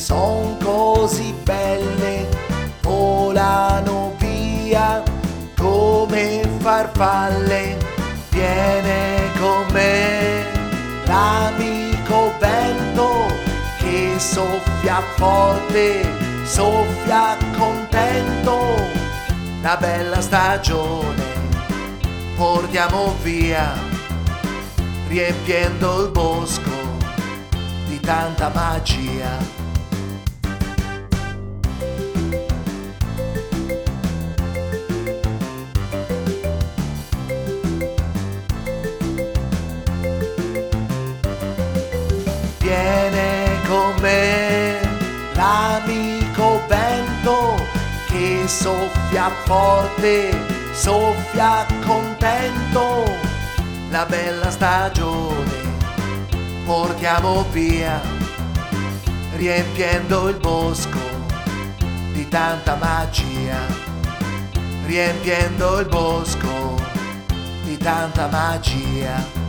son così belle, volano via come farfalle. Viene con me l'amico vento che soffia forte, soffia contento. La bella stagione portiamo via, riempiendo il bosco di tanta magia. Viene con me l'amico vento che soffia forte, soffia contento. La bella stagione portiamo via, riempiendo il bosco di tanta magia, riempiendo il bosco di tanta magia.